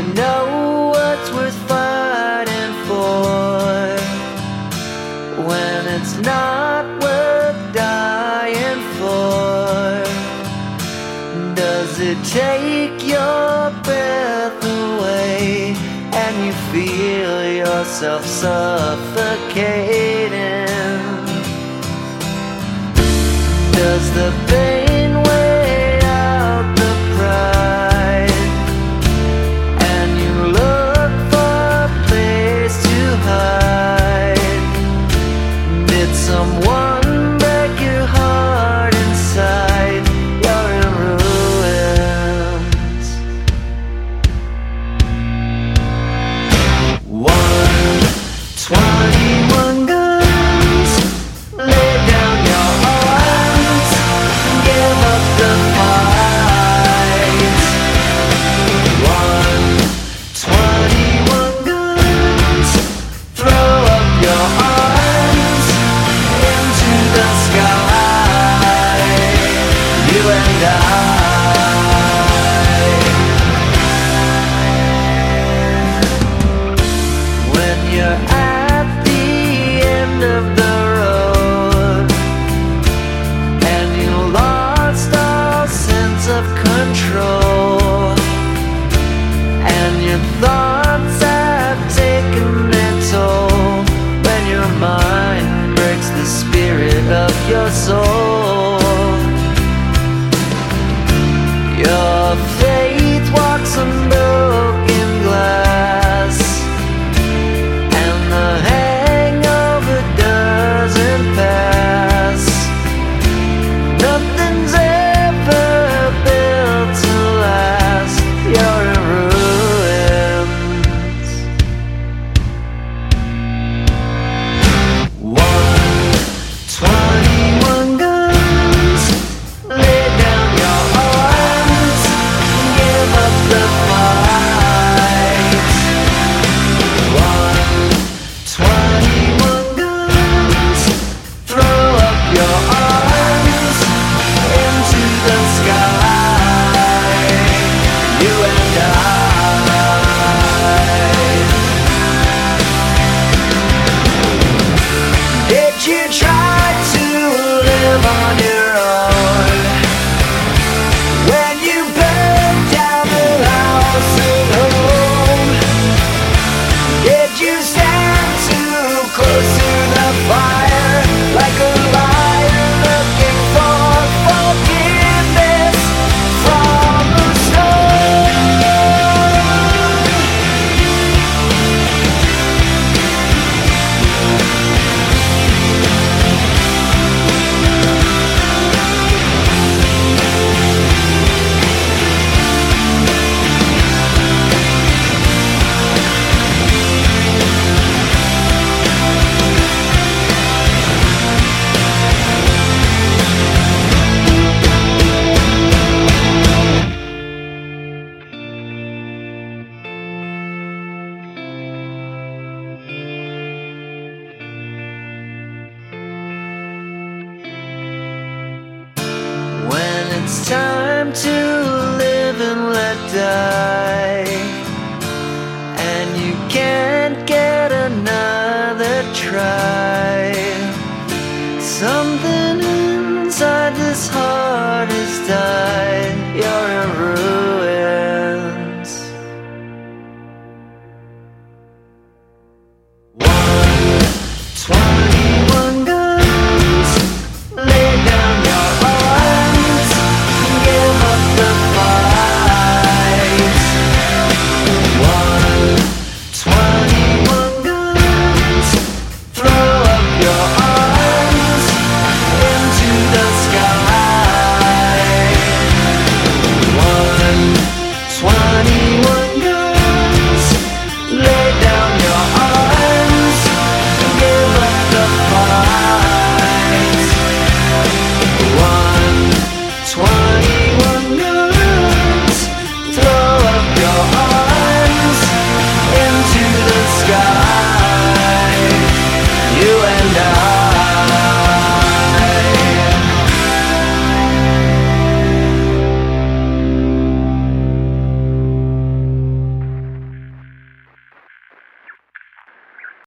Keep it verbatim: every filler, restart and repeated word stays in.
know what's worth fighting for when it's not worth dying for? Does it take your breath away and you feel yourself suffocating? Does the pain weigh out the pride and you look for a place to hide? Did someone break your heart inside? You're in ruins. One twenty-one guns, lay down your arms, give up the fight. One twenty-one guns, throw up your arms into the sky, you and I. When you're at the end of the road and you lost all sense of control and your thoughts have taken their toll, when your mind breaks the spirit of your soul, your faith walks on broken glass and the hangover doesn't pass. Nothing's ever built to last. You're in ruins. One twenty-one guns, lay down your arms, give up the fight. One twenty-one guns, throw up your arms into the sky, you and I. Did you try to live on your own when you burned down the house at home? Did you stand too close to the fire like a liar looking for forgiveness from the stone? When it's time to live and let die,